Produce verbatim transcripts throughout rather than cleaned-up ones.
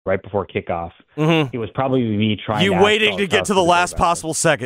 right before kickoff. Mm-hmm. It was probably me trying you to waiting to get to the last possible second.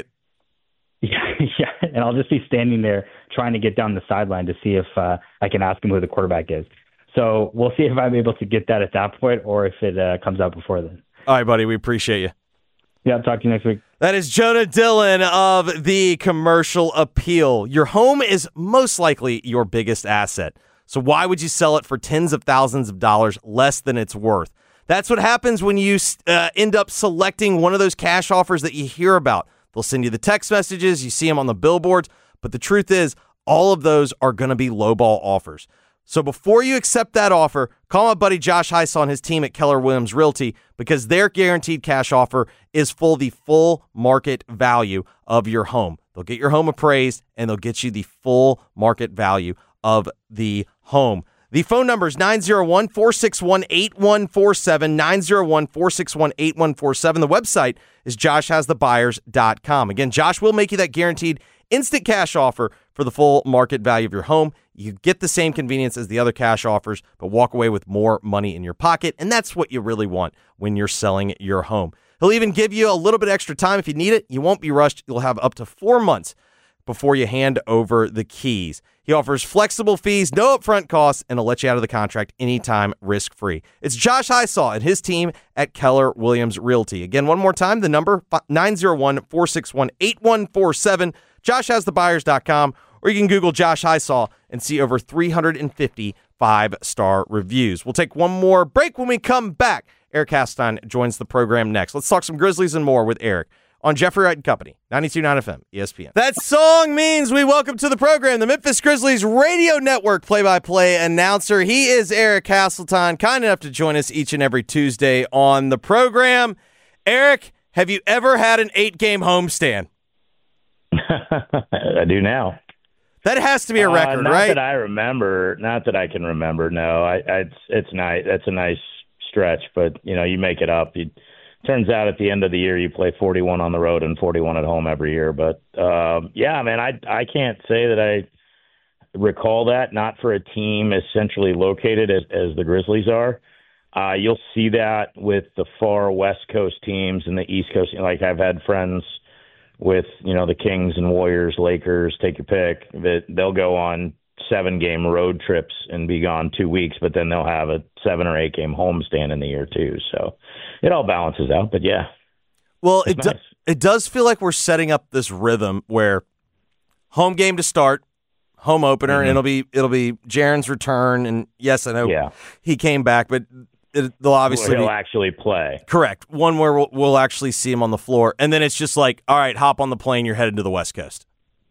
Yeah, yeah, and I'll just be standing there trying to get down the sideline to see if uh, I can ask him who the quarterback is. So we'll see if I'm able to get that at that point or if it uh, comes out before then. All right, buddy. We appreciate you. Yeah, I'll talk to you next week. That is Jonah Dillon of the Commercial Appeal. Your home is most likely your biggest asset. So why would you sell it for tens of thousands of dollars less than it's worth? That's what happens when you uh, end up selecting one of those cash offers that you hear about. They'll send you the text messages, you see them on the billboards, but the truth is all of those are going to be lowball offers. So before you accept that offer, call my buddy Josh Heisel and his team at Keller Williams Realty because their guaranteed cash offer is for the full market value of your home. They'll get your home appraised and they'll get you the full market value of the home. The phone number is nine oh one, four six one, eight one four seven, nine oh one, four six one, eight one four seven. The website is josh has the buyers dot com. Again, Josh will make you that guaranteed instant cash offer for the full market value of your home. You get the same convenience as the other cash offers, but walk away with more money in your pocket, and that's what you really want when you're selling your home. He'll even give you a little bit extra time if you need it. You won't be rushed. You'll have up to four months before you hand over the keys. He offers flexible fees, no upfront costs, and he'll let you out of the contract anytime risk-free. It's Josh Heisel and his team at Keller Williams Realty. Again, one more time, the number, nine oh one, four six one, eight one four seven, josh has the buyers dot com, or you can Google Josh Heisel and see over three hundred fifty five-star reviews. We'll take one more break. When we come back, Eric Hasstein joins the program next. Let's talk some Grizzlies and more with Eric on Jeffrey Wright and Company, ninety-two point nine F M, E S P N. That song means we welcome to the program the Memphis Grizzlies Radio Network play-by-play announcer. He is Eric Hasseltine, kind enough to join us each and every Tuesday on the program. Eric, have you ever had an eight-game homestand? I do now. That has to be a record, uh, not right? Not that I remember. Not that I can remember. No, I, I, it's it's nice. That's a nice stretch, but you know, you make it up. You, turns out at the end of the year, you play forty-one on the road and forty-one at home every year. But um, yeah, man, I I can't say that I recall that. Not for a team as centrally located as, as the Grizzlies are. Uh, you'll see that with the far West Coast teams and the East Coast. Like I've had friends with, you know, the Kings and Warriors, Lakers, take your pick, that they'll go on seven game road trips and be gone two weeks, but then they'll have a seven or eight game homestand in the year too. So it all balances out, but yeah. Well, it, nice. do, it does feel like we're setting up this rhythm where home game to start, home opener, mm-hmm. and it'll be, it'll be Jaren's return. And yes, I know yeah. he came back, but it, they'll obviously well, he'll be, actually play. Correct. One where we'll, we'll actually see him on the floor. And then it's just like, all right, hop on the plane. You're headed to the West Coast.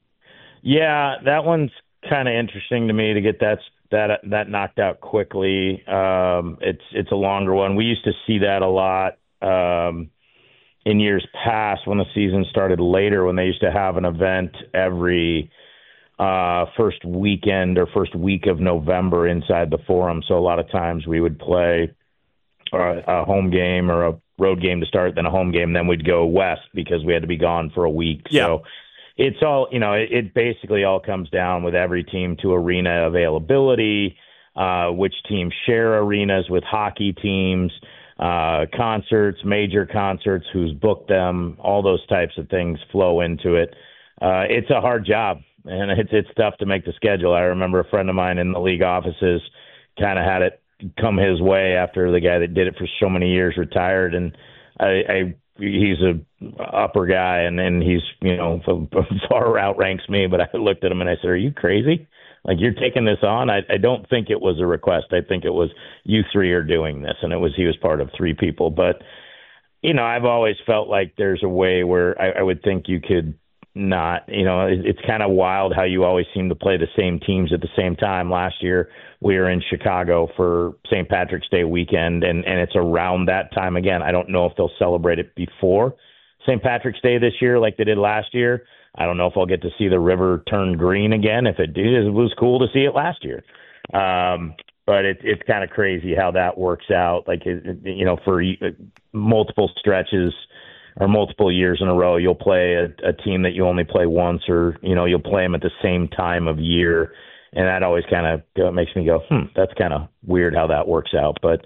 Yeah, that one's kind of interesting to me to get that that that knocked out quickly. Um, it's it's a longer one. We used to see that a lot um, in years past when the season started later, when they used to have an event every uh, first weekend or first week of November inside the Forum. So a lot of times we would play a, a home game or a road game to start, then a home game, then we'd go west because we had to be gone for a week. Yeah. So it's all, you know, it, it basically all comes down with every team to arena availability, uh, which teams share arenas with hockey teams, uh, concerts, major concerts, who's booked them, all those types of things flow into it. Uh, it's a hard job, and it's it's tough to make the schedule. I remember a friend of mine in the league offices kind of had it come his way after the guy that did it for so many years retired, and I, I he's a upper guy, and, and he's, you know, far outranks me, but I looked at him and I said, are you crazy? Like, you're taking this on? I, I don't think it was a request. I think it was, you three are doing this, and it was, he was part of three people. But, you know, I've always felt like there's a way where I, I would think you could not, you know, it, it's kind of wild how you always seem to play the same teams at the same time. Last year we were in Chicago for Saint Patrick's Day weekend, and, and it's around that time again. I don't know if they'll celebrate it before Saint Patrick's Day this year like they did last year. I don't know if I'll get to see the river turn green again. If it did, it was cool to see it last year. Um, but it, it's kind of crazy how that works out. Like, it, you know, for multiple stretches or multiple years in a row, you'll play a, a team that you only play once, or, you know, you'll play them at the same time of year. And that always kind of makes me go, hmm, that's kind of weird how that works out. But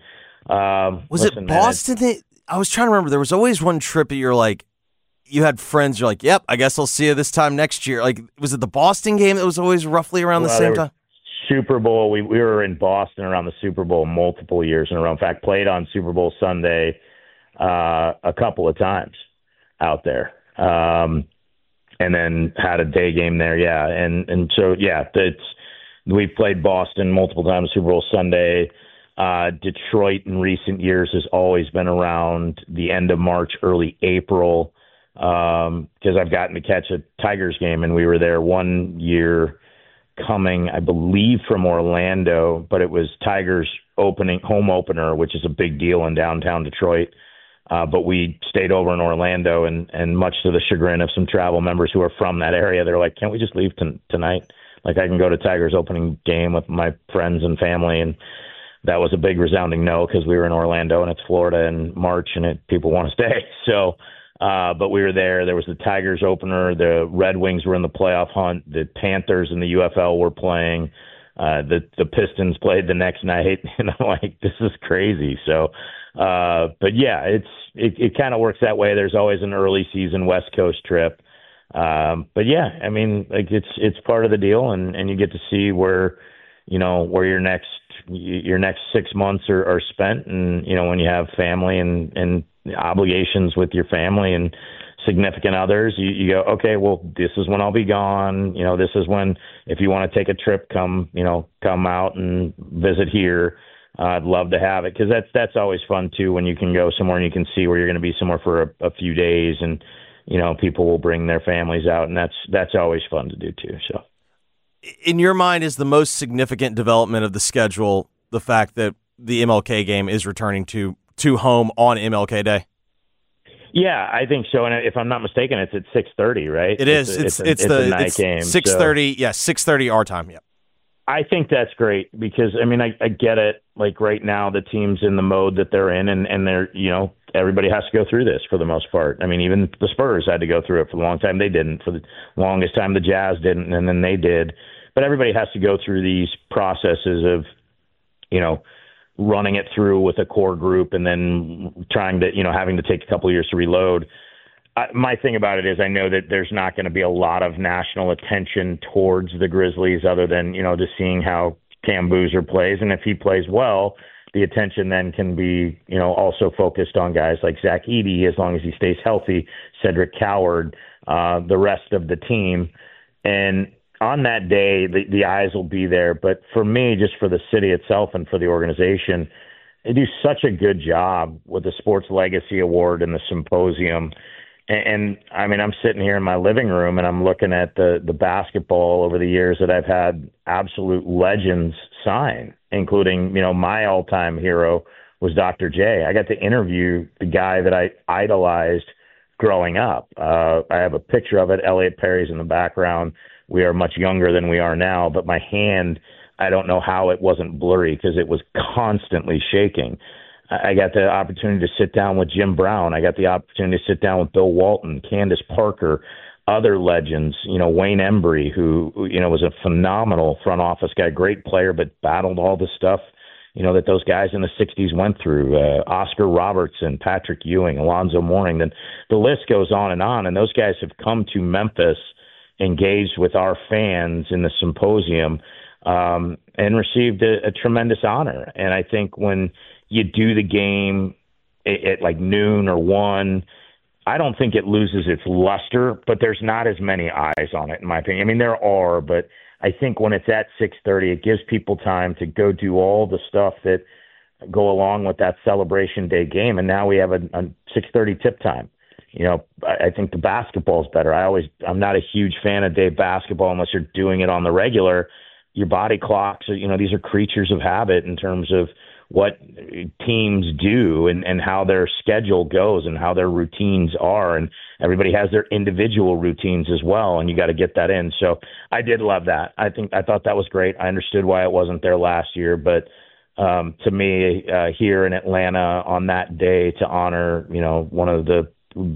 Um, was listen, it Boston? That, I was trying to remember. There was always one trip that you're like, you had friends. You're like, yep, I guess I'll see you this time next year. Like, was it the Boston game that was always roughly around well, the same time? Super Bowl. We we were in Boston around the Super Bowl multiple years in a row. In fact, played on Super Bowl Sunday uh, a couple of times out there, um, and then had a day game there. Yeah, and and so yeah, it's we've played Boston multiple times. Super Bowl Sunday. Uh, Detroit in recent years has always been around the end of March, early April, because um, I've gotten to catch a Tigers game, and we were there one year coming, I believe, from Orlando, but it was Tigers opening home opener, which is a big deal in downtown Detroit. Uh, but we stayed over in Orlando, and, and much to the chagrin of some travel members who are from that area, they're like, can't we just leave t- tonight? Like, I can go to Tigers opening game with my friends and family, and that was a big resounding no because we were in Orlando and it's Florida in March and it, people want to stay. So, uh, but we were there. There was the Tigers opener. The Red Wings were in the playoff hunt. The Panthers in the U F L were playing. Uh, the the Pistons played the next night, and I'm like, this is crazy. So, uh, but yeah, it's it, it kind of works that way. There's always an early season West Coast trip. Um, but yeah, I mean, like it's it's part of the deal, and, and you get to see where, you know, where your next your next six months are, are spent. And, you know, when you have family and, and obligations with your family and significant others, you, you go, okay, well, this is when I'll be gone. You know, this is when, if you want to take a trip, come, you know, come out and visit here. Uh, I'd love to have it. Cause that's, that's always fun too, when you can go somewhere and you can see where you're going to be somewhere for a, a few days, and, you know, people will bring their families out, and that's, that's always fun to do too. So. In your mind, is the most significant development of the schedule the fact that the M L K game is returning to to home on M L K Day? Yeah, I think so. And if I'm not mistaken, it's at six thirty, right? It is. It's it's, a, it's, it's the a night it's game. six thirty. So. Yeah, six thirty our time. Yeah. I think that's great because, I mean, I, I get it. Like right now, the team's in the mode that they're in, and, and they're, you know, everybody has to go through this for the most part. I mean, even the Spurs had to go through it for a long time. They didn't. For the longest time, the Jazz didn't, and then they did. But everybody has to go through these processes of, you know, running it through with a core group and then trying to, you know, having to take a couple of years to reload. Uh, my thing about it is I know that there's not going to be a lot of national attention towards the Grizzlies other than, you know, just seeing how Cam Boozer plays. And if he plays well, the attention then can be, you know, also focused on guys like Zach Edey, as long as he stays healthy, Cedric Coward, uh, the rest of the team. And on that day, the, the eyes will be there. But for me, just for the city itself and for the organization, they do such a good job with the Sports Legacy Award and the symposium. And, and I mean, I'm sitting here in my living room and I'm looking at the, the basketball over the years that I've had absolute legends sign, including, you know, my all-time hero was Doctor J. I got to interview the guy that I idolized growing up. Uh, I have a picture of it. Elliot Perry's in the background. We are much younger than we are now, but my hand, I don't know how it wasn't blurry because it was constantly shaking. I got the opportunity to sit down with Jim Brown. I got the opportunity to sit down with Bill Walton, Candace Parker, other legends, you know, Wayne Embry, who, you know, was a phenomenal front office guy, great player, but battled all the stuff, you know, that those guys in the sixties went through. Uh, Oscar Robertson, Patrick Ewing, Alonzo Mourning. Then the list goes on and on. And those guys have come to Memphis, engaged with our fans in the symposium, um, and received a, a tremendous honor. And I think when you do the game at, at like noon or one, I don't think it loses its luster, but there's not as many eyes on it, in my opinion. I mean, there are, but I think when it's at six thirty, it gives people time to go do all the stuff that go along with that Celebration Day game. And now we have a, a six thirty tip time. You know, I think the basketball is better. I always, I'm not a huge fan of day basketball unless you're doing it on the regular. Your body clocks, you know, these are creatures of habit in terms of what teams do and, and how their schedule goes and how their routines are. And everybody has their individual routines as well. And you got to get that in. So I did love that. I think, I thought that was great. I understood why it wasn't there last year, but um, to me, uh, here in Atlanta on that day to honor, you know, one of the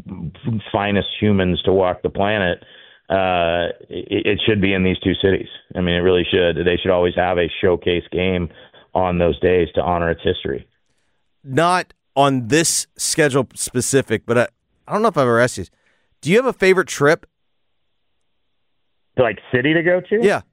finest humans to walk the planet, uh, it, it should be in these two cities. I mean, it really should. They should always have a showcase game on those days to honor its history. not on this schedule specific, but I, I don't know if I've ever asked you this. Do you have a favorite trip? Like city to go to? Yeah.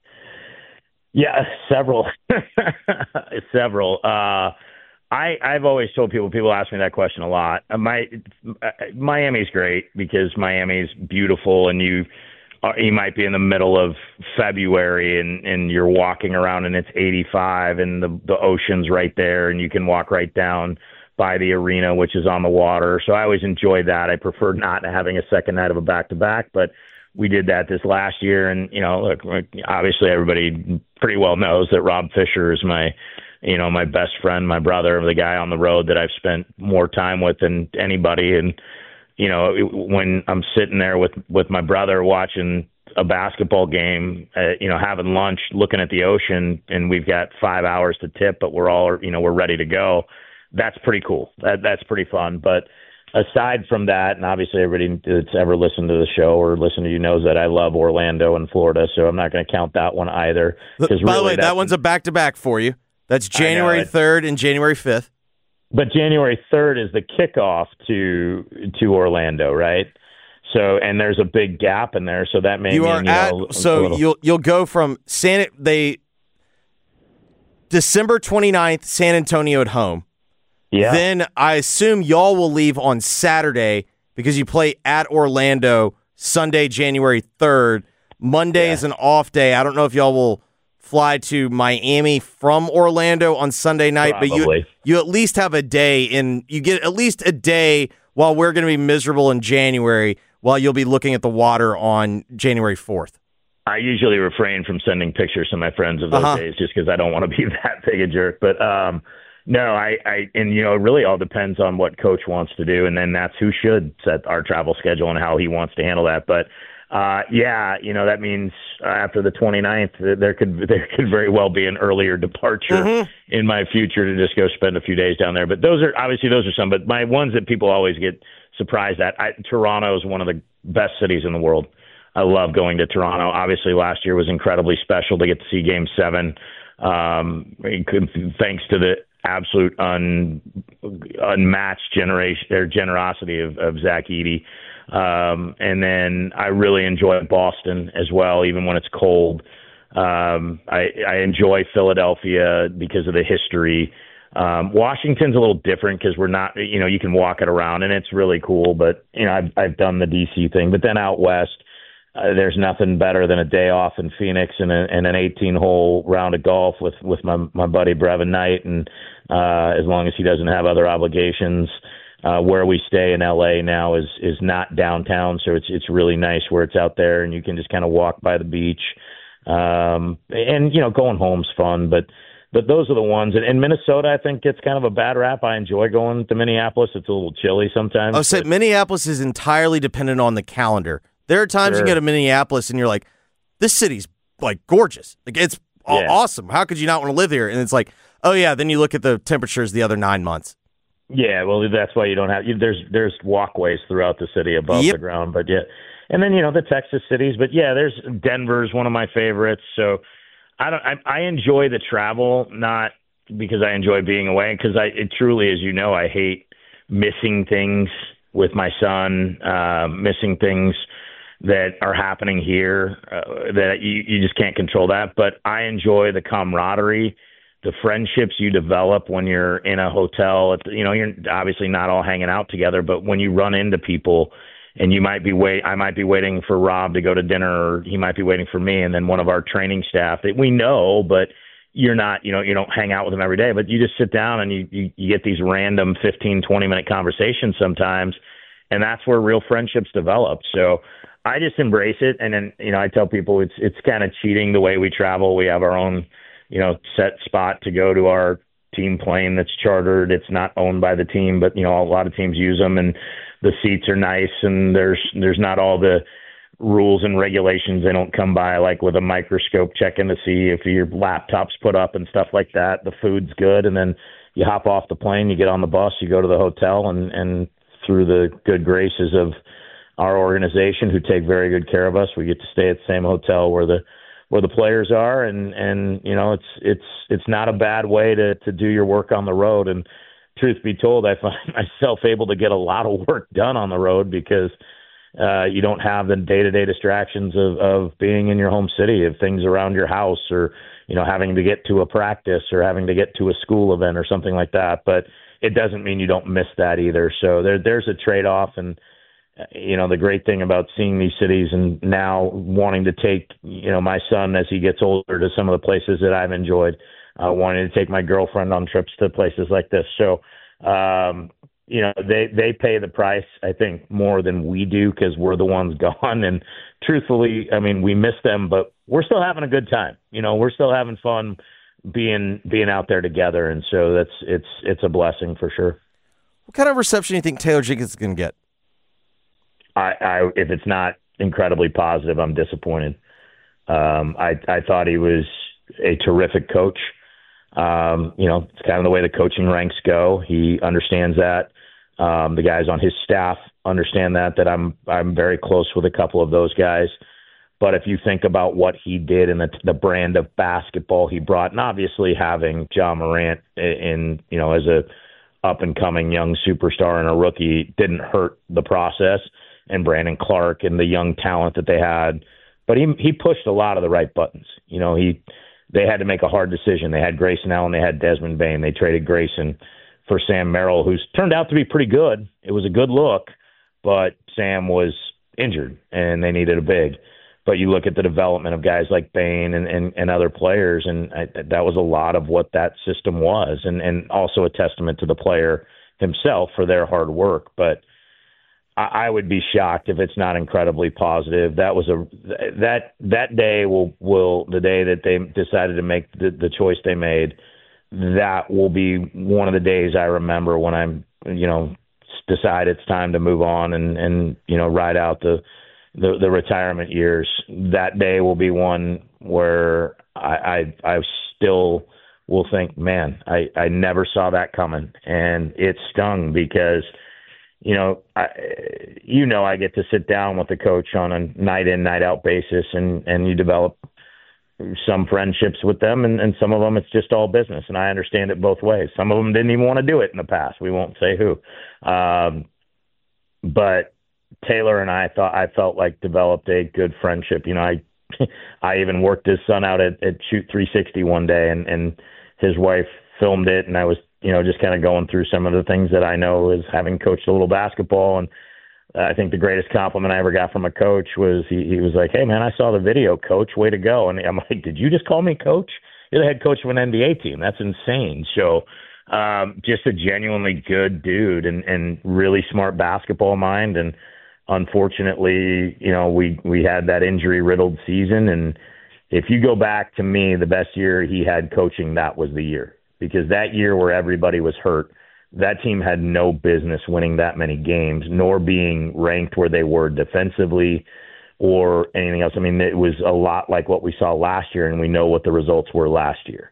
Yeah, several. several. Uh, I, I've always told people, people ask me that question a lot. Uh, my uh, Miami's great because Miami's beautiful, and you uh, you might be in the middle of February and, and you're walking around and it's eighty-five and the, the ocean's right there and you can walk right down by the arena, which is on the water. So I always enjoyed that. I prefer not having a second night of a back-to-back, but we did that this last year. And, you know, look, obviously everybody pretty well knows that Rob Fisher is my, you know, my best friend, my brother, the guy on the road that I've spent more time with than anybody. And, you know, when I'm sitting there with, with my brother watching a basketball game, uh, you know, having lunch, looking at the ocean, and we've got five hours to tip, but we're all, you know, we're ready to go. That's pretty cool. That, that's pretty fun. But aside from that, and obviously everybody that's ever listened to the show or listened to you knows that I love Orlando and Florida, so I'm not going to count that one either. By really the way, that one's a back-to-back for you. That's January third and January fifth. But January third is the kickoff to to Orlando, right? So, and there's a big gap in there, so that may you mean are you at know, so little... you'll you'll go from San they December twenty-ninth, San Antonio at home. Yeah. Then I assume y'all will leave on Saturday because you play at Orlando Sunday, January third. Monday yeah. is an off day. I don't know if y'all will fly to Miami from Orlando on Sunday night, Probably. but you you at least have a day in you get at least a day while we're going to be miserable in January while you'll be looking at the water on January fourth. I usually refrain from sending pictures to my friends of those uh-huh. days just because I don't want to be that big a jerk. But um No, I, I, and you know, it really all depends on what coach wants to do, and then that's who should set our travel schedule and how he wants to handle that. But uh, yeah, you know, that means after the twenty-ninth, there could there could very well be an earlier departure mm-hmm. in my future to just go spend a few days down there. But those are obviously those are some, but my ones that people always get surprised at. I, Toronto is one of the best cities in the world. I love going to Toronto. Obviously, last year was incredibly special to get to see Game Seven. Um, thanks to the absolute un, unmatched generation or generosity of, of Zach Edey. Um, and then I really enjoy Boston as well, even when it's cold. Um, I, I enjoy Philadelphia because of the history. Um, Washington's a little different because we're not, you know, you can walk it around and it's really cool, but you know, I've, I've done the D C thing, but then out West, Uh, there's nothing better than a day off in Phoenix and, a, and an eighteen-hole round of golf with, with my my buddy Brevin Knight, and uh, as long as he doesn't have other obligations. Uh, where we stay in L A now is is not downtown, so it's it's really nice where it's out there, and you can just kind of walk by the beach. Um, and you know, going home's fun, but but those are the ones. And, and Minnesota, I think, gets kind of a bad rap. I enjoy going to Minneapolis. It's a little chilly sometimes. I said Minneapolis is entirely dependent on the calendar. There are times sure. you go to Minneapolis and you're like, this city's like gorgeous. Like it's yeah. awesome. How could you not want to live here? And it's like, oh yeah. Then you look at the temperatures the other nine months. Yeah. Well, that's why you don't have, you, there's, there's walkways throughout the city above yep. the ground, but yeah. And then, you know, the Texas cities, but yeah, there's Denver's one of my favorites. So I don't, I, I enjoy the travel, not because I enjoy being away. Cause I, it truly, as you know, I hate missing things with my son, uh, missing things that are happening here uh, that you, you just can't control that. But I enjoy the camaraderie, the friendships you develop when you're in a hotel. You know, you're obviously not all hanging out together, but when you run into people and you might be wait, I might be waiting for Rob to go to dinner, or he might be waiting for me. And then one of our training staff that we know, but you're not, you know, you don't hang out with them every day, but you just sit down and you, you, you get these random fifteen, twenty minute conversations sometimes. And that's where real friendships develop. So I just embrace it. And then, you know, I tell people it's it's kind of cheating the way we travel. We have our own, you know, set spot to go to our team plane that's chartered. It's not owned by the team, but, you know, a lot of teams use them, and the seats are nice, and there's there's not all the rules and regulations they don't come by, like with a microscope checking to see if your laptop's put up and stuff like that. The food's good. And then you hop off the plane, you get on the bus, you go to the hotel, and, and through the good graces of our organization, who take very good care of us, we get to stay at the same hotel where the where the players are, and and you know it's it's it's not a bad way to to do your work on the road. And truth be told, I find myself able to get a lot of work done on the road because uh, you don't have the day-to-day distractions of, of being in your home city, of things around your house, or, you know, having to get to a practice or having to get to a school event or something like that. But it doesn't mean you don't miss that either. So there, there's a trade-off. And, you know, the great thing about seeing these cities and now wanting to take, you know, my son as he gets older to some of the places that I've enjoyed, uh, wanting to take my girlfriend on trips to places like this. So, um, you know, they, they pay the price, I think, more than we do because we're the ones gone. And truthfully, I mean, we miss them, but we're still having a good time. You know, we're still having fun being being out there together. And so that's it's it's a blessing for sure. What kind of reception do you think Taylor Jenkins is going to get? I, I if it's not incredibly positive, I'm disappointed. Um, I I thought he was a terrific coach. Um, you know, it's kind of the way the coaching ranks go. He understands that. Um, the guys on his staff understand that, that I'm, I'm very close with a couple of those guys. But if you think about what he did and the, the brand of basketball he brought, and obviously having Ja Morant in, you know, as a up and coming young superstar and a rookie didn't hurt the process, and Brandon Clark and the young talent that they had, but he, he pushed a lot of the right buttons. You know, he, they had to make a hard decision. They had Grayson Allen, they had Desmond Bane. They traded Grayson for Sam Merrill, who's turned out to be pretty good. It was a good look, but Sam was injured and they needed a big. But you look at the development of guys like Bane and, and, and other players, and I, that was a lot of what that system was, and, and also a testament to the player himself for their hard work. But I, I would be shocked if it's not incredibly positive. That was a that that day will will the day that they decided to make the, the choice they made. That will be one of the days I remember when I'm, you know, decide it's time to move on and, and you know, ride out the, the, the retirement years. That day will be one where I, I, I still will think, man, I, I never saw that coming. And it stung because, you know, I, you know, I get to sit down with the coach on a night in, night out basis, and, and you develop some friendships with them, and, and some of them it's just all business, and I understand it both ways. Some of them didn't even want to do it in the past. We won't say who. Um, but Taylor and I thought I felt like developed a good friendship. You know, I I even worked his son out at, at Shoot three sixty one day, and, and his wife filmed it, and I was, you know, just kind of going through some of the things that I know as having coached a little basketball. And I think the greatest compliment I ever got from a coach was he, he was like, "Hey, man, I saw the video, coach. Way to go." And I'm like, "Did you just call me coach? You're the head coach of an N B A team. That's insane." So um, just a genuinely good dude and, and really smart basketball mind. And unfortunately, you know, we, we had that injury-riddled season. And if you go back to me, the best year he had coaching, that was the year. Because that year where everybody was hurt, that team had no business winning that many games, nor being ranked where they were defensively or anything else. I mean, it was a lot like what we saw last year, and we know what the results were last year.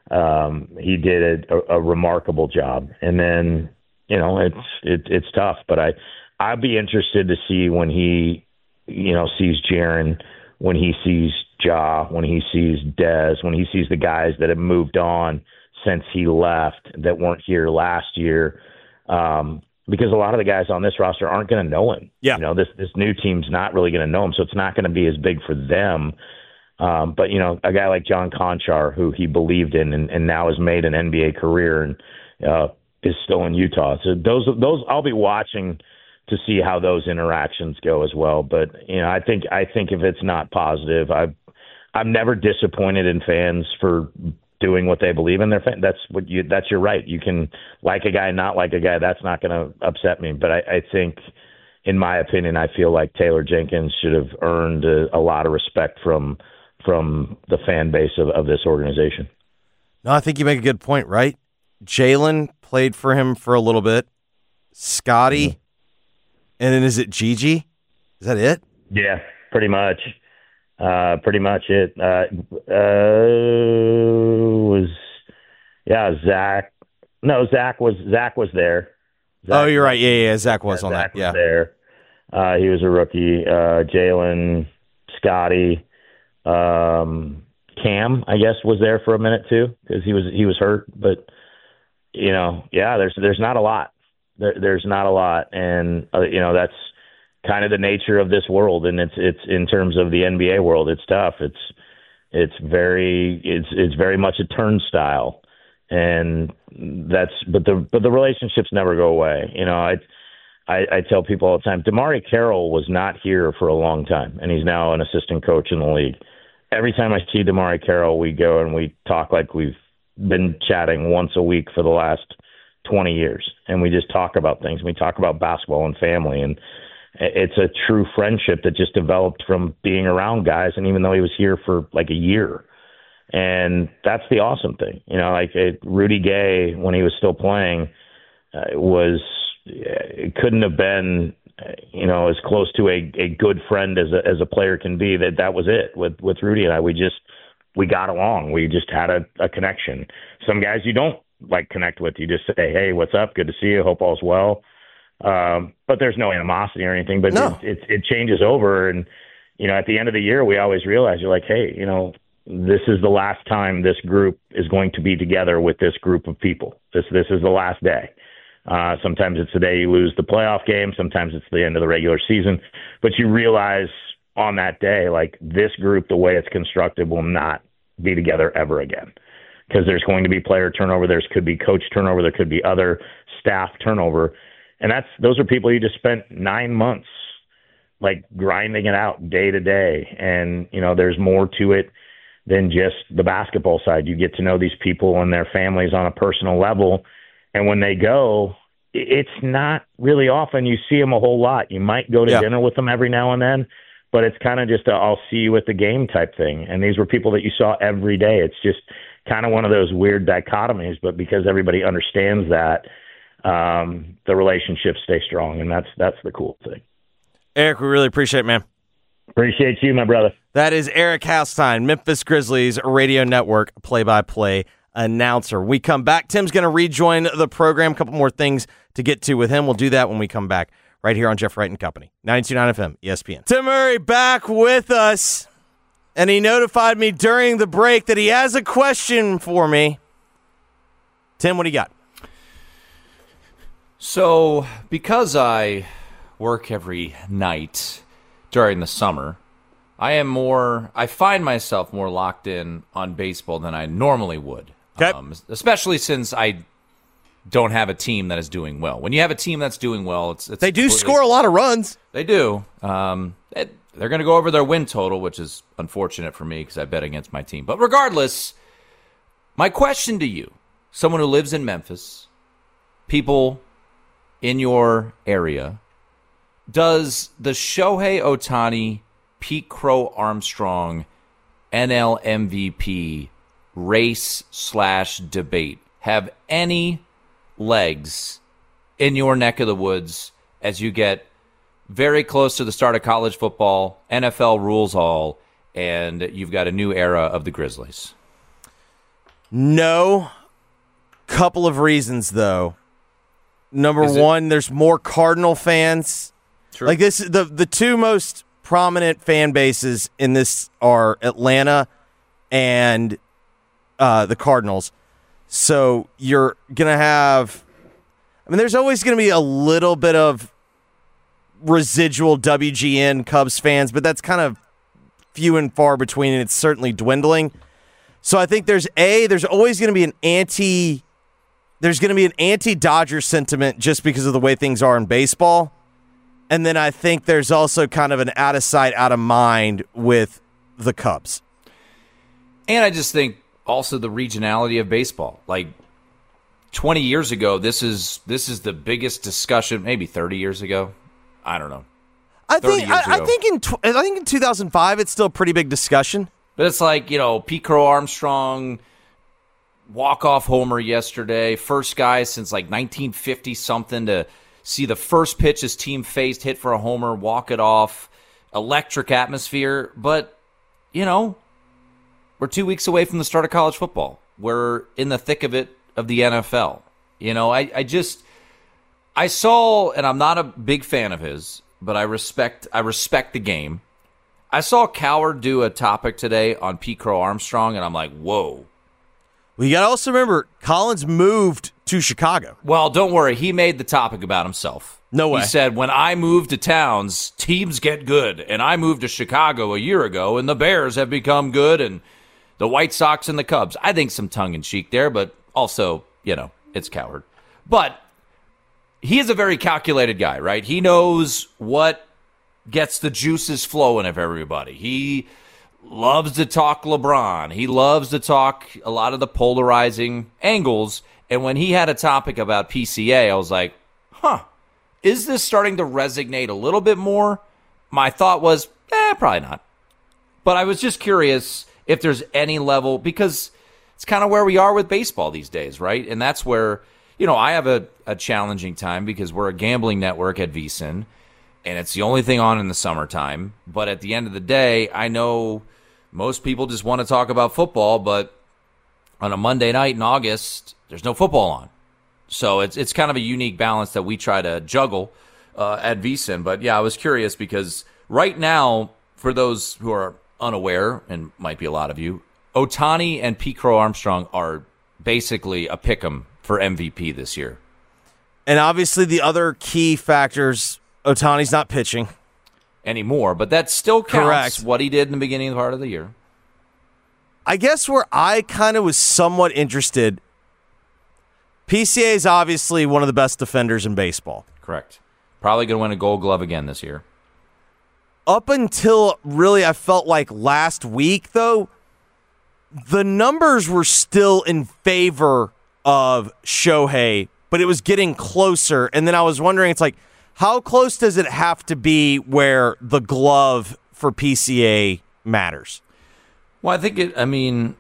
Um, he did a, a remarkable job. And then, you know, it's it, it's tough, but I, I'd be interested to see when he, you know, sees Jaren, when he sees Ja, when he sees Dez, when he sees the guys that have moved on since he left that weren't here last year, um, because a lot of the guys on this roster aren't going to know him. Yeah. You know, this, this new team's not really going to know him, so it's not going to be as big for them. Um, but, you know, a guy like John Conchar, who he believed in and, and now has made an N B A career and uh, is still in Utah. So those, those I'll be watching to see how those interactions go as well. But, you know, I think, I think if it's not positive, I've, I'm never disappointed in fans for doing what they believe in. Their fan. That's what you, that's your right. You can like a guy, not like a guy. That's not going to upset me. But I, I think, in my opinion, I feel like Taylor Jenkins should have earned a, a lot of respect from, from the fan base of, of this organization. No, I think you make a good point, right? Jalen played for him for a little bit. Scotty, mm-hmm. And then is it Gigi? Is that it? Yeah, pretty much. Uh, pretty much it. Uh, uh, was yeah, Zach. No, Zach was Zach was there. Zach, oh, you're right. Yeah, yeah. Zach was yeah, on Zach that. Yeah, was there. Uh, he was a rookie. Uh, Jalen, Scotty, um, Cam, I guess, was there for a minute too because he was he was hurt. But you know, yeah, there's there's not a lot. There, there's not a lot, and uh, you know that's kind of the nature of this world. And it's it's in terms of the N B A world, it's tough. It's it's very it's it's very much a turnstile, and that's but the but the relationships never go away. You know, I I, I tell people all the time, DeMarre Carroll was not here for a long time, and he's now an assistant coach in the league. Every time I see DeMarre Carroll, we go and we talk like we've been chatting once a week for the last twenty years, and we just talk about things. We talk about basketball and family, and it's a true friendship that just developed from being around guys, and even though he was here for like a year. And that's the awesome thing. You know, like it, Rudy Gay, when he was still playing, uh, was it couldn't have been, you know, as close to a, a good friend as a, as a player can be. That that was it with, with Rudy and I. We just, we got along. We just had a, a connection. Some guys you don't like connect with. You just say, hey, what's up? Good to see you. Hope all's well. Um, but there's no animosity or anything, but no. it, it, it changes over. And, you know, at the end of the year, we always realize you're like, hey, you know, this is the last time this group is going to be together with this group of people. This, this is the last day. Uh, sometimes it's the day you lose the playoff game. Sometimes it's the end of the regular season, but you realize on that day, like this group, the way it's constructed will not be together ever again. Because there's going to be player turnover, there could be coach turnover, there could be other staff turnover, and that's those are people you just spent nine months like grinding it out day to day. And you know, there's more to it than just the basketball side. You get to know these people and their families on a personal level, and when they go, it's not really often you see them a whole lot. You might go to yeah. dinner with them every now and then, but it's kind of just a I'll see you at the game type thing. And these were people that you saw every day. It's just kind of one of those weird dichotomies, but because everybody understands that, um, the relationships stay strong, and that's that's the cool thing. Eric, we really appreciate it, man. Appreciate you, my brother. That is Eric Haustein, Memphis Grizzlies Radio Network play-by-play announcer. We come back. Tim's going to rejoin the program. A couple more things to get to with him. We'll do that when we come back right here on Jeff Wright and Company. ninety-two point nine F M, E S P N. Tim Murray back with us. And he notified me during the break that he has a question for me. Tim, what do you got? So, because I work every night during the summer, I am more, I find myself more locked in on baseball than I normally would. Okay. Um, especially since I don't have a team that is doing well. When you have a team that's doing well, it's, it's they do score a lot of runs. They do. Um, it, they're going to go over their win total, which is unfortunate for me because I bet against my team. But regardless, my question to you, someone who lives in Memphis, people in your area, does the Shohei Ohtani, Pete Crow Armstrong, N L M V P race slash debate have any legs in your neck of the woods as you get very close to the start of college football, N F L rules all, and you've got a new era of the Grizzlies? No. Couple of reasons, though. Number one, there's more Cardinal fans. True. Like this, the the two most prominent fan bases in this are Atlanta and uh, the Cardinals. So you're gonna have. I mean, there's always going to be a little bit of residual W G N Cubs fans, but that's kind of few and far between, and it's certainly dwindling. So I think there's a there's always going to be an anti there's going to be an anti-Dodger sentiment just because of the way things are in baseball. And then I think there's also kind of an out of sight, out of mind with the Cubs. And I just think also the regionality of baseball. Like twenty years ago, this is this is the biggest discussion. Maybe thirty years ago, I don't know. I think I, I think in tw- I think in two thousand five, it's still a pretty big discussion. But it's like, you know, Pete Crow Armstrong walk off homer yesterday, first guy since like nineteen fifty something to see the first pitch his team faced, hit for a homer, walk it off, electric atmosphere. But, you know, we're two weeks away from the start of college football. We're in the thick of it of the N F L. You know, I, I just, I saw, and I'm not a big fan of his, but I respect, I respect the game. I saw Coward do a topic today on Pete Crow Armstrong, and I'm like, whoa. Well, you got to also remember, Collins moved to Chicago. Well, don't worry. He made the topic about himself. No way. He said, when I move to towns, teams get good. And I moved to Chicago a year ago, and the Bears have become good, and the White Sox and the Cubs. I think some tongue-in-cheek there, but also, you know, it's coward. But he is a very calculated guy, right? He knows what gets the juices flowing of everybody. He loves to talk LeBron. He loves to talk a lot of the polarizing angles. And when he had a topic about P C A, I was like, huh, is this starting to resonate a little bit more? My thought was, eh, probably not. But I was just curious if there's any level, because it's kind of where we are with baseball these days, right? And that's where, you know, I have a, a challenging time because we're a gambling network at VSiN, and it's the only thing on in the summertime. But at the end of the day, I know most people just want to talk about football, but on a Monday night in August, there's no football on. So it's it's kind of a unique balance that we try to juggle uh, at VSiN. But yeah, I was curious because right now, for those who are unaware, and might be a lot of you, Ohtani and Pete Crow Armstrong are basically a pick'em for M V P this year. And obviously the other key factors, Ohtani's not pitching anymore, but that still counts. Correct. What he did in the beginning of the part of the year. I guess where I kind of was somewhat interested, P C A is obviously one of the best defenders in baseball. Correct. Probably going to win a Gold Glove again this year. Up until really I felt like last week, though, the numbers were still in favor of Shohei, but it was getting closer. And then I was wondering, it's like, how close does it have to be where the glove for P C A matters? Well, I think it, I mean,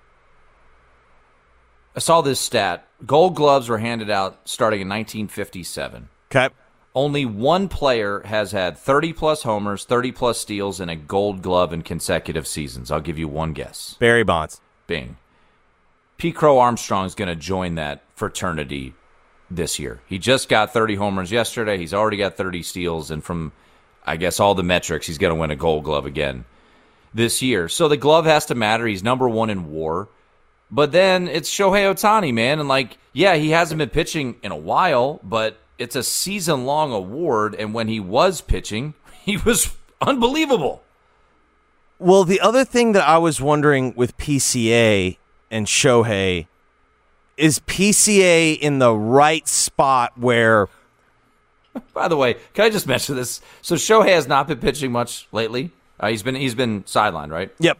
I saw this stat. Gold Gloves were handed out starting in nineteen fifty-seven. Okay. Only one player has had thirty-plus homers, thirty-plus steals, and a Gold Glove in consecutive seasons. I'll give you one guess. Barry Bonds. Bing. Pete Crow Armstrong is going to join that fraternity this year. He just got thirty homers yesterday. He's already got thirty steals, and from, I guess, all the metrics, he's going to win a Gold Glove again this year. So the glove has to matter. He's number one in WAR. But then it's Shohei Ohtani, man. And, like, yeah, he hasn't been pitching in a while, but it's a season-long award. And when he was pitching, he was unbelievable. Well, the other thing that I was wondering with P C A and Shohei, is P C A in the right spot where... By the way, can I just mention this? So Shohei has not been pitching much lately. Uh, he's been he's been sidelined, right? Yep.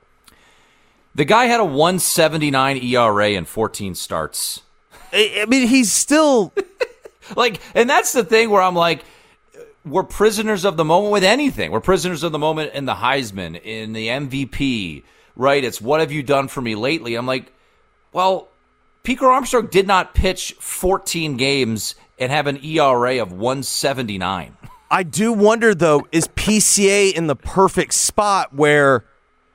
The guy had a one seventy-nine E R A in fourteen starts. I, I mean, he's still... like, and that's the thing where I'm like, we're prisoners of the moment with anything. We're prisoners of the moment in the Heisman, in the M V P, right? It's what have you done for me lately? I'm like, well, Pete Crow Armstrong did not pitch fourteen games and have an E R A of one seventy-nine. I do wonder, though, is P C A in the perfect spot where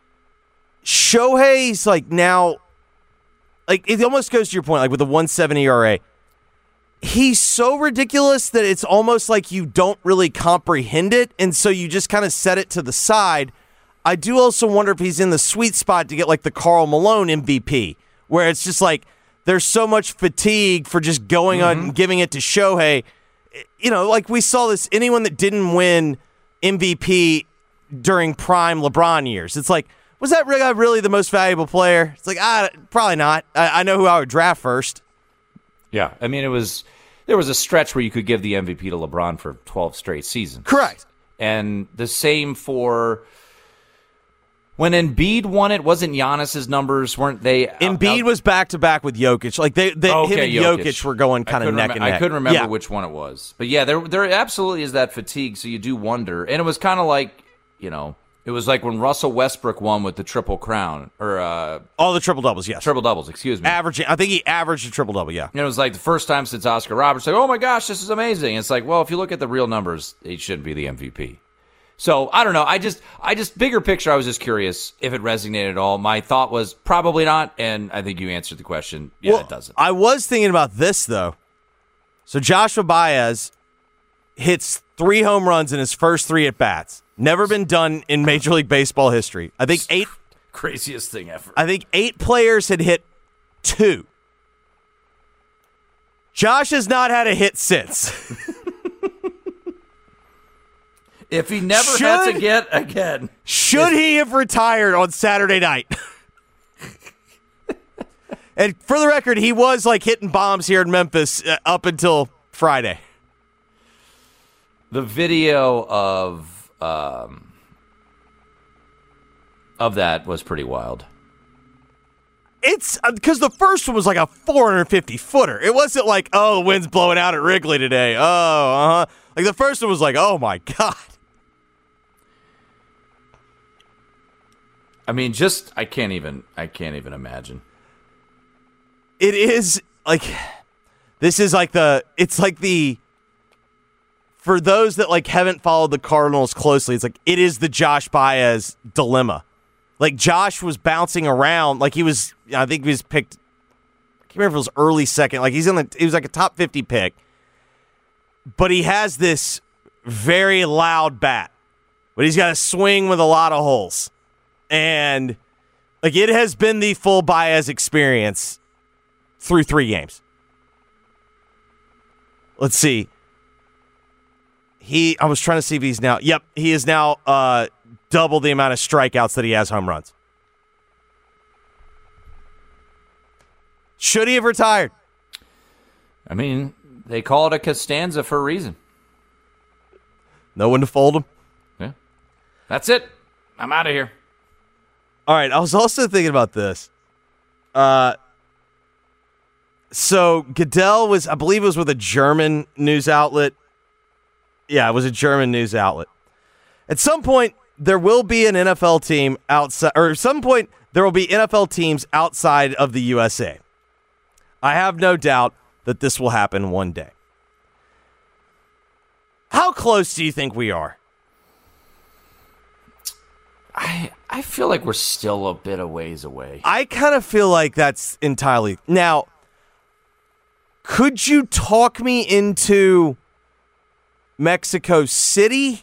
Shohei's like now, like it almost goes to your point, like with the one seventy E R A. He's so ridiculous that it's almost like you don't really comprehend it, and so you just kind of set it to the side. I do also wonder if he's in the sweet spot to get like the Karl Malone M V P, where it's just like there's so much fatigue for just going mm-hmm. on and giving it to Shohei. You know, like we saw this, anyone that didn't win M V P during prime LeBron years, it's like, was that guy really the most valuable player? It's like, ah, probably not. I, I know who I would draft first. Yeah, I mean, it was there was a stretch where you could give the M V P to LeBron for twelve straight seasons. Correct. And the same for when Embiid won it. Wasn't Giannis's numbers, weren't they? Embiid out, was back to back with Jokic. Like they, they okay, him and Jokic. Jokic were going kind of neck rem- and neck. I couldn't remember yeah. which one it was, but yeah, there there absolutely is that fatigue. So you do wonder, and it was kind of like, you know, it was like when Russell Westbrook won with the Triple Crown, or uh, all the triple doubles. Yes, triple doubles. Excuse me. Averaging, I think he averaged a triple double. Yeah, and it was like the first time since Oscar Roberts. Like, oh my gosh, this is amazing. And it's like, well, if you look at the real numbers, he shouldn't be the M V P. So I don't know. I just, I just bigger picture. I was just curious if it resonated at all. My thought was probably not, and I think you answered the question. Yeah, well, it doesn't. I was thinking about this though. So Joshua Baez hits three home runs in his first three at bats. Never been done in Major League Baseball history. I think eight craziest thing ever. I think eight players had hit two. Josh has not had a hit since. If he never Should- had to get again. Should he have retired on Saturday night? And for the record, he was like hitting bombs here in Memphis uh, up until Friday. The video of um, of that was pretty wild. It's because the first one was like a four hundred fifty footer. It wasn't like, oh, the wind's blowing out at Wrigley today. Oh, uh-huh. Like the first one was like, oh my God. I mean, just I can't even I can't even imagine. It is like, this is like the, it's like the, for those that like haven't followed the Cardinals closely, it's like, it is the Josh Baez dilemma. Like Josh was bouncing around, like he was, I think he was picked, I can't remember if it was early second, like he's in the, he was like a top fifty pick, but he has this very loud bat, but he's got a swing with a lot of holes. And like it has been the full Baez experience through three games. Let's see. He, I was trying to see if he's now, yep, he is now uh, double the amount of strikeouts that he has home runs. Should he have retired? I mean, they call it a Costanza for a reason. No one to fold him? Yeah. That's it. I'm out of here. All right, I was also thinking about this. Uh, so Goodell was, I believe it was with a German news outlet. Yeah, it was a German news outlet. At some point, there will be an N F L team outside, or at some point, there will be N F L teams outside of the U S A. I have no doubt that this will happen one day. How close do you think we are? I I feel like we're still a bit of ways away. I kind of feel like that's entirely. Now, could you talk me into Mexico City?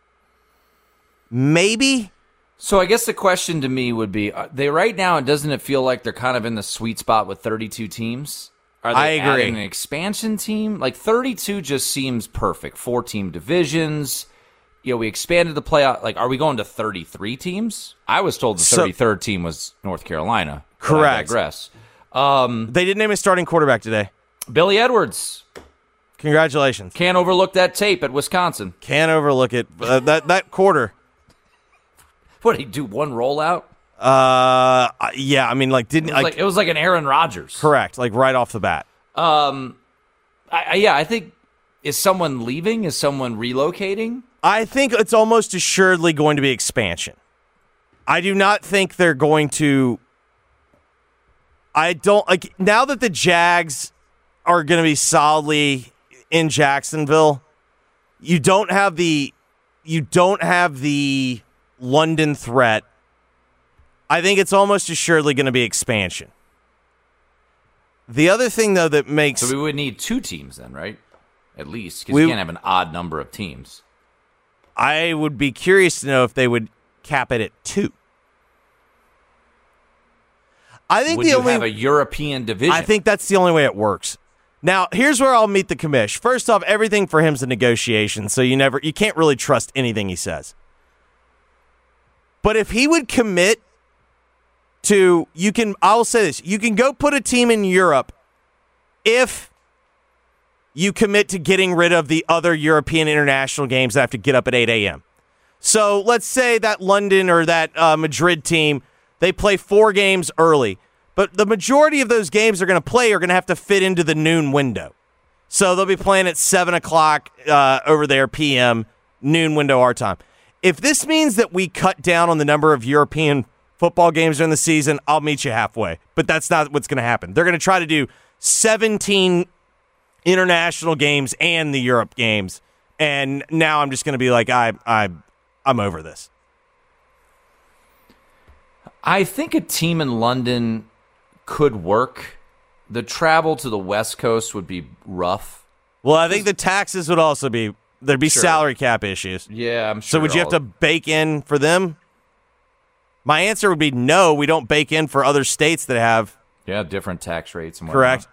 Maybe. So I guess the question to me would be, are they right now, doesn't it feel like they're kind of in the sweet spot with thirty-two teams? Are they I agree. adding an expansion team? Like thirty-two just seems perfect. Four team divisions. You know, we expanded the playoff. Like, are we going to thirty-three teams? I was told the So- thirty-third team was North Carolina. but I Correct. digress. Um, They didn't name a starting quarterback today. Billy Edwards. Congratulations. Can't overlook that tape at Wisconsin. Can't overlook it. Uh, that that quarter. What, did he do one rollout? Uh, yeah. I mean, like, didn't It was like, like, it was like an Aaron Rodgers. correct? Like right off the bat. Um, I, I, yeah, I think, is someone leaving? Is someone relocating? I think it's almost assuredly going to be expansion. I do not think they're going to. I don't like now that the Jags are going to be solidly in Jacksonville. You don't have the, you don't have the London threat. I think it's almost assuredly going to be expansion. The other thing, though, that makes So we would need two teams then, right? At least, because We- you can't have an odd number of teams. I would be curious to know if they would cap it at two. I think Would the you only have a European division? I think that's the only way it works. Now, here's where I'll meet the commish. First off, everything for him's a negotiation, so you never you can't really trust anything he says. But if he would commit to you can I'll say this, you can go put a team in Europe if you commit to getting rid of the other European international games that have to get up at eight a.m. So let's say that London or that uh, Madrid team, they play four games early. But the majority of those games they're going to play are going to have to fit into the noon window. So they'll be playing at seven o'clock uh, over there, P M, noon window our time. If this means that we cut down on the number of European football games during the season, I'll meet you halfway. But that's not what's going to happen. They're going to try to do seventeen international games and the Europe games. And now I'm just going to be like, I, I, I'm over this. I think a team in London could work. The travel to the West Coast would be rough. Well, I think the taxes would also be, there'd be Sure. salary cap issues. Yeah, I'm sure. So would you have all- to bake in for them? My answer would be no, we don't bake in for other states that have Yeah, different tax rates and whatnot. Correct.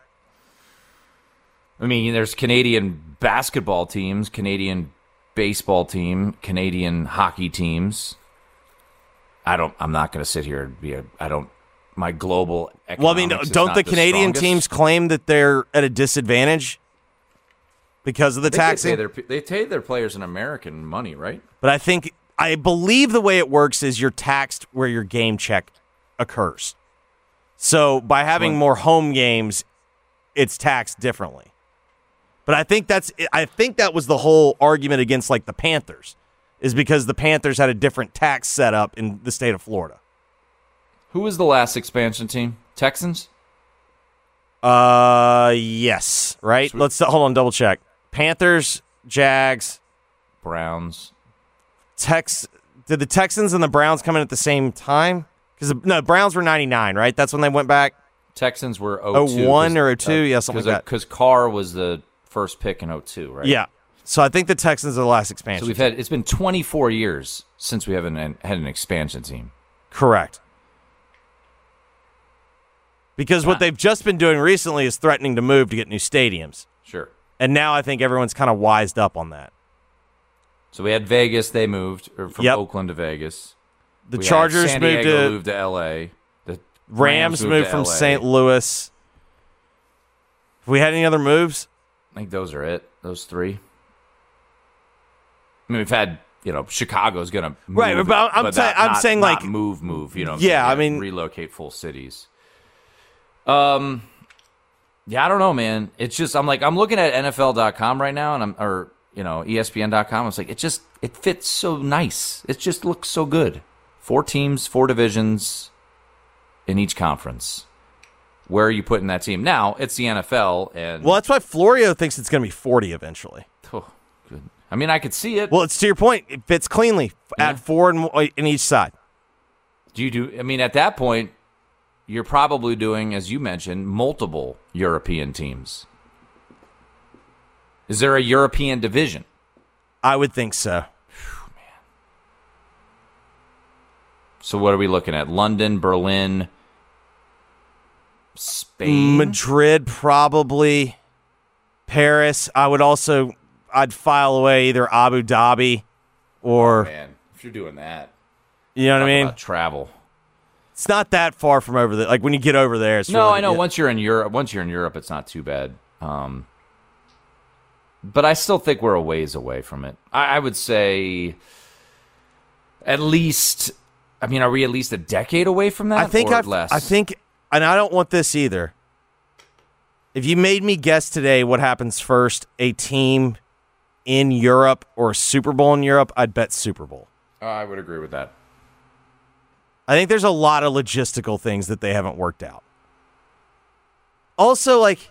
I mean, there's Canadian basketball teams, Canadian baseball team, Canadian hockey teams. I don't. I'm not going to sit here and be a. I don't. My global. Well, I mean, don't the Canadian strongest. teams claim that they're at a disadvantage because of the they taxing? Pay their, they pay their players in American money, right? But I think I believe the way it works is you're taxed where your game check occurs. So by having more home games, it's taxed differently. But I think that's I think that was the whole argument against like the Panthers, is because the Panthers had a different tax setup in the state of Florida. Who was the last expansion team? Texans? Uh, yes, right? Sweet. Let's hold on, double check. Panthers, Jags, Browns. Tex. Did the Texans and the Browns come in at the same time? Because no, Browns were ninety-nine, right? That's when they went back. Texans were oh two. oh one or oh two, uh, yeah, something like that. Because Carr was the first pick in oh two, right? Yeah. So I think the Texans are the last expansion. So we've had it's been twenty-four years since we haven't had an expansion team. Correct. Because what they've just been doing recently is threatening to move to get new stadiums. Sure. And now I think everyone's kind of wised up on that. So we had Vegas, they moved or from Yep. Oakland to Vegas. The We Chargers had San moved Diego to moved to L A. The Rams, moved, to from L A. Saint Louis. Have we had any other moves? I think those are it. Those three. I mean, we've had, you know, Chicago's going to move. Right, but I'm but sa- not- I'm not- saying, not like- move, move. You know, what I'm Yeah, saying? I mean- relocate full cities. Um, yeah, I don't know, man. It's just I'm like I'm looking at N F L dot com right now, and I'm or you know E S P N dot com. It's like it just it fits so nice. It just looks so good. Four teams, four divisions in each conference. Where are you putting that team now? It's the N F L, and Well, that's why Florio thinks it's going to be forty eventually. oh, good. I mean, I could see it. Well, it's to your point. It fits cleanly Yeah. at four in, in each side. Do you do? I mean, at that point, you're probably doing, as you mentioned, multiple European teams. Is there a European division? I would think so. So what are we looking at? London, Berlin, Spain? Madrid, probably. Paris. I would also, I'd file away either Abu Dhabi or, Man, if you're doing that, you know what talk I mean? about travel. It's not that far from over there. Like when you get over there, it's No, really, I know. yeah. Once you're in Europe, once you're in Europe, it's not too bad. Um, but I still think we're a ways away from it. I, I would say at least. I mean, are we at least a decade away from that? I think or I've, less. I think, and I don't want this either. If you made me guess today what happens first, a team in Europe or a Super Bowl in Europe, I'd bet Super Bowl. Uh, I would agree with that. I think there's a lot of logistical things that they haven't worked out. Also, like,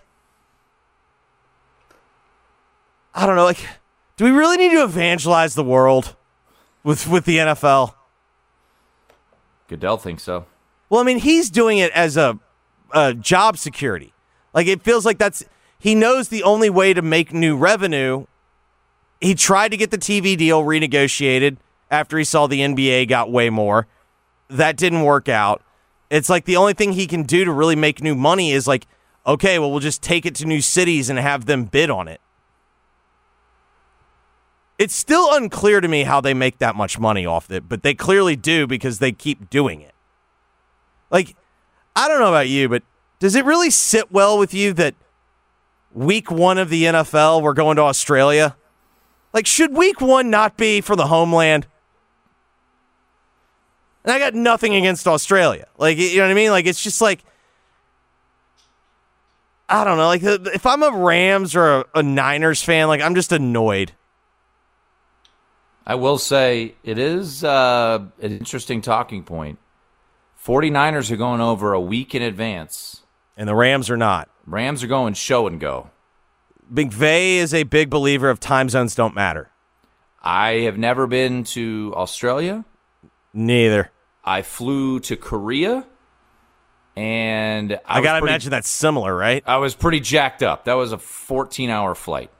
I don't know, like, do we really need to evangelize the world with with the N F L? Goodell thinks so. Well, I mean, he's doing it as a, a job security. Like, it feels like that's he knows the only way to make new revenue. He tried to get the T V deal renegotiated after he saw the N B A got way more. That didn't work out. It's like the only thing he can do to really make new money is like, okay, well, we'll just take it to new cities and have them bid on it. It's still unclear to me how they make that much money off it, but they clearly do because they keep doing it. Like, I don't know about you, but does it really sit well with you that week one of the N F L, we're going to Australia? Like, should week one not be for the homeland? And I got nothing against Australia. Like, you know what I mean? Like, it's just like, I don't know. Like, if I'm a Rams or a, a Niners fan, like, I'm just annoyed. I will say it is uh, an interesting talking point. 49ers are going over a week in advance. And the Rams are not. Rams are going show and go. McVay is a big believer of time zones don't matter. I have never been to Australia. Neither. I flew to Korea, and I, I, got to pretty, imagine that's similar, right? I was pretty jacked up. That was a fourteen-hour flight.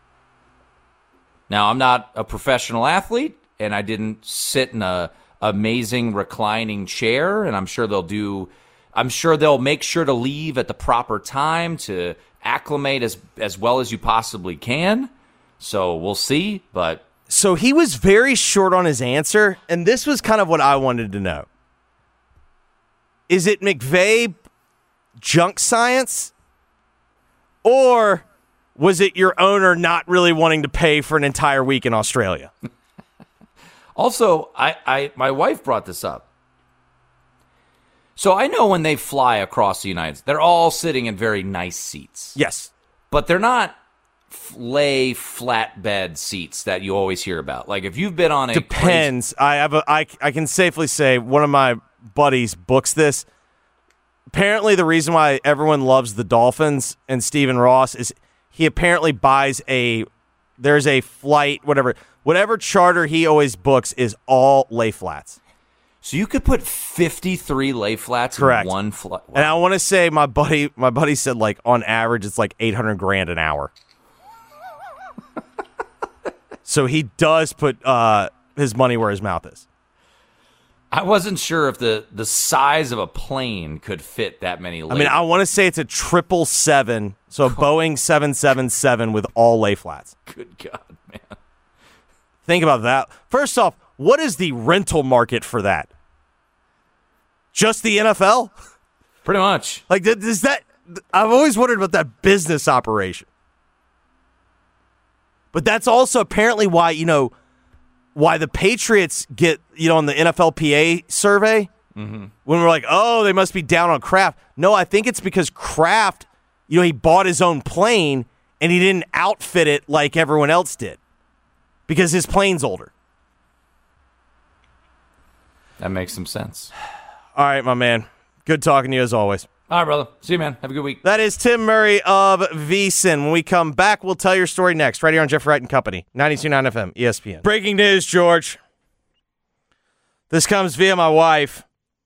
Now, I'm not a professional athlete, and I didn't sit in a amazing reclining chair, and I'm sure they'll do I'm sure they'll make sure to leave at the proper time to acclimate as as well as you possibly can. So we'll see, but So he was very short on his answer, and this was kind of what I wanted to know. Is it McVay junk science, or was it your owner not really wanting to pay for an entire week in Australia? Also, I, I my wife brought this up. So I know when they fly across the United States, they're all sitting in very nice seats. Yes. But they're not lay flatbed seats that you always hear about. Like if you've been on a Depends. Crazy- I have a I, I can safely say one of my buddies books this. Apparently the reason why everyone loves the Dolphins and Stephen Ross is he apparently buys a there's a flight, whatever whatever charter he always books is all lay flats. So you could put fifty-three lay flats Correct. in one flight. Wow. And I want to say my buddy my buddy said like on average it's like eight hundred grand an hour. So he does put uh, his money where his mouth is. I wasn't sure if the, the size of a plane could fit that many lay I mean, I want to say it's a triple seven, so a Boeing seven seventy-seven with all lay flats. Good God, man. Think about that. First off, what is the rental market for that? Just the N F L? Pretty much. Like, is that? I've always wondered about that business operation. But that's also apparently why, you know, why the Patriots get, you know, on the N F L P A survey, mm-hmm. when we're like, oh, they must be down on Kraft. No, I think it's because Kraft, you know, he bought his own plane and he didn't outfit it like everyone else did because his plane's older. That makes some sense. All right, my man. Good talking to you as always. All right, brother. See you, man. Have a good week. That is Tim Murray of VSiN. When we come back, we'll tell your story next, right here on Jeff Wright and Company, ninety-two point nine F M, E S P N. Breaking news, George. This comes via my wife.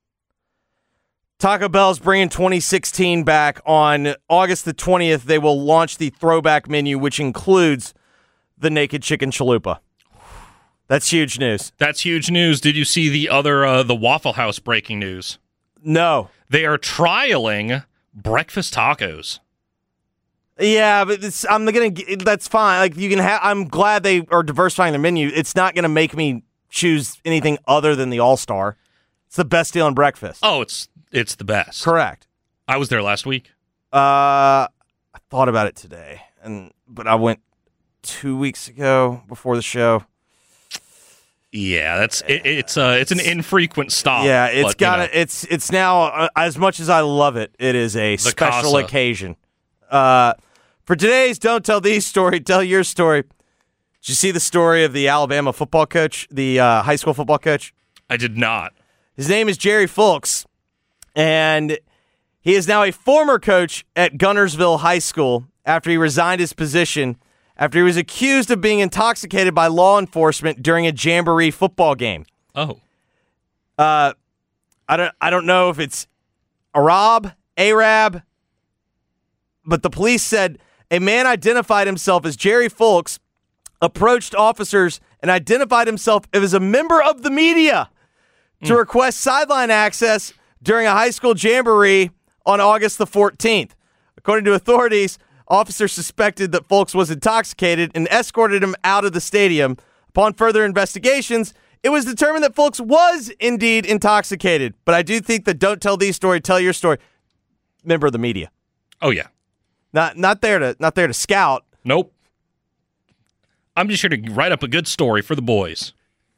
Taco Bell's bringing twenty sixteen back. On August the twentieth, they will launch the throwback menu, which includes the Naked Chicken Chalupa. That's huge news. That's huge news. Did you see the other, uh, the Waffle House breaking news? No. They are trialing breakfast tacos. Yeah, but it's, I'm gonna. That's fine. Like you can have. I'm glad they are diversifying their menu. It's not gonna make me choose anything other than the All Star. It's the best deal on breakfast. Oh, it's it's the best. Correct. I was there last week. Uh, I thought about it today, and but I went two weeks ago before the show. Yeah, that's it, it's uh it's an infrequent stop. Yeah, it's got you know. it's it's now uh, as much as I love it, it is a The special Casa. occasion. Uh, for today's Don't Tell These story, tell your story. Did you see the story of the Alabama football coach, the uh, high school football coach? I did not. His name is Jerry Fulks, and he is now a former coach at Gunnersville High School after he resigned his position after he was accused of being intoxicated by law enforcement during a Jamboree football game. Oh. Uh, I don't I don't know if it's Arab, Arab, but the police said a man identified himself as Jerry Fulks, approached officers and identified himself as a member of the media to request sideline access during a high school Jamboree on August the fourteenth. According to authorities, officers suspected that Fulks was intoxicated and escorted him out of the stadium. Upon further investigations, it was determined that Fulks was indeed intoxicated. But I do think that Don't Tell These story, tell your story. Member of the media. Oh yeah. Not not there to not there to scout. Nope. I'm just here to write up a good story for the boys.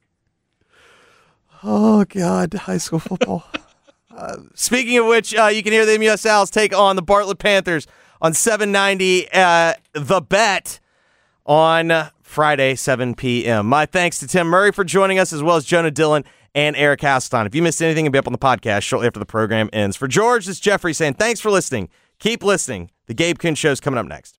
Oh, God, high school football. uh, speaking of which, uh, you can hear the M U S Owls take on the Bartlett Panthers on seven ninety uh, The Bet on Friday, seven p.m. My thanks to Tim Murray for joining us, as well as Jonah Dillon and Eric Hasselstein. If you missed anything, it'll be up on the podcast shortly after the program ends. For George, this is Jeffrey saying thanks for listening. Keep listening. The Gabe Kuhn Show is coming up next.